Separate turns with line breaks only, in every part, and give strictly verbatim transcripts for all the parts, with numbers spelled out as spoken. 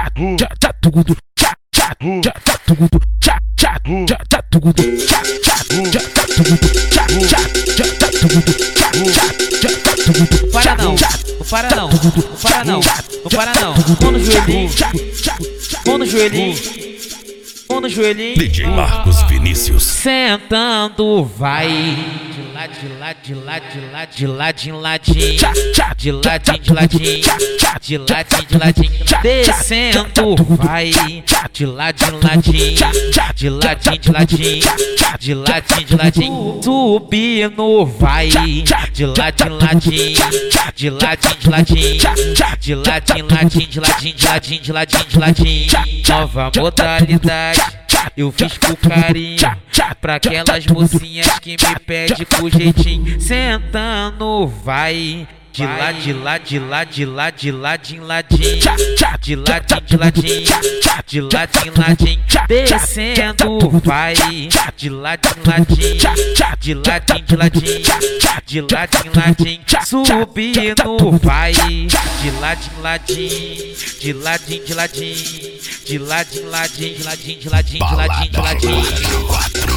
Para não, não para não, não para não, não para não. Mão no joelhinho, mão no joelhinho, mão no joelhinho.
D J Marcos Vinícius.
Sentando vai de lá, de lá, de lá, de lá, de ladinho, ladinho, de ladinho, de ladinho, de ladinho, de ladinho. Descendo vai de ladinho, ladinho, de ladinho, de ladinho, de ladinho, de ladinho. Subindo vai de ladinho, ladinho, de ladinho, de ladinho, de ladinho, ladinho, de ladinho, de ladinho, de ladinho, de ladinho. Nova modalidade eu fiz com carinho pra aquelas mocinhas que me pedem com jeitinho. Sentando vai de lá, de lá, de lá, de lá, de ladinho, ladinho, de ladinho, de ladinho, de ladinho, ladinho. Descendo vai de ladinho, ladinho, de ladinho, de ladinho, de ladinho, ladinho. Subindo vai de ladinho, ladinho, de ladinho, de ladinho, de ladinho, ladinho, de ladinho, de ladinho, de ladinho, de ladinho.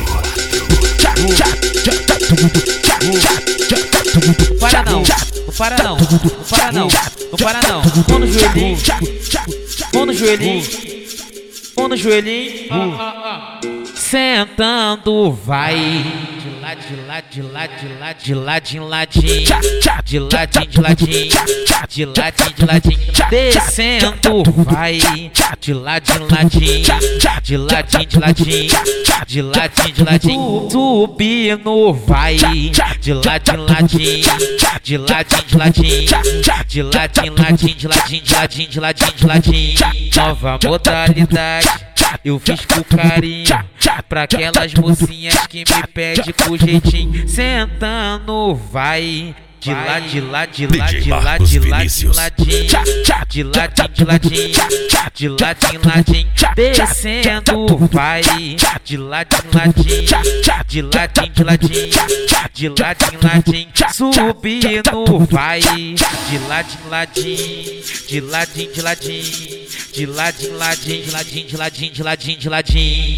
Para não, não para não, não para não, não para não. Mão no joelhinho, mão no joelhinho, mão no joelhinho. Sentando vai de lá, de lá, de lá, de lá, de ladinho, ladinho, de ladinho, de ladinho, de ladinho, de ladinho. Descendo vai de ladinho, ladinho, de ladinho, de ladinho, de ladinho, de ladinho. Subindo vai de ladinho, ladinho, de ladinho, de ladinho, de ladinho, ladinho, de ladinho, de ladinho, de ladinho, de ladinho. Nova modalidade eu fiz com carinho pra aquelas mocinhas que me pedem com jeitinho. Sentando vai de lá, de lá, de lá, de lá, de lá, de ladinho, de ladinho, de ladinho, de ladinho, ladinho. Descendo vai de ladinho, ladinho, de ladinho, de ladinho, de ladinho, ladinho. Subindo vai de ladinho, ladinho, de ladinho, de ladinho, de ladinho, ladinho, de ladinho, de ladinho, de ladinho, de ladinho.